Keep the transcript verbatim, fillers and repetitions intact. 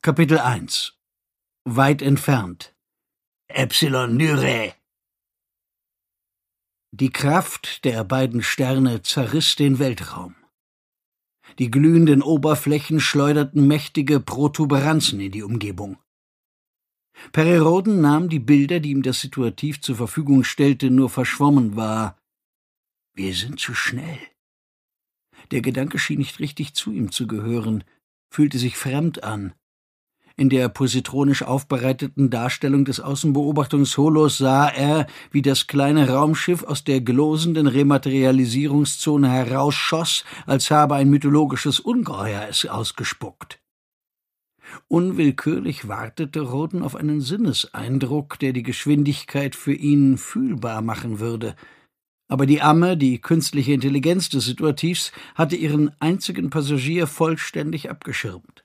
Kapitel eins. Weit entfernt. Epsilon Lyrae. Die Kraft der beiden Sterne zerriss den Weltraum. Die glühenden Oberflächen schleuderten mächtige Protuberanzen in die Umgebung. Perry-Rhodan nahm die Bilder, die ihm das Situativ zur Verfügung stellte, nur verschwommen wahr. Wir sind zu schnell. Der Gedanke schien nicht richtig zu ihm zu gehören, fühlte sich fremd an. In der positronisch aufbereiteten Darstellung des Außenbeobachtungsholos sah er, wie das kleine Raumschiff aus der glosenden Rematerialisierungszone herausschoss, als habe ein mythologisches Ungeheuer es ausgespuckt. Unwillkürlich wartete Rhodan auf einen Sinneseindruck, der die Geschwindigkeit für ihn fühlbar machen würde. Aber die Amme, die künstliche Intelligenz des Situativs, hatte ihren einzigen Passagier vollständig abgeschirmt.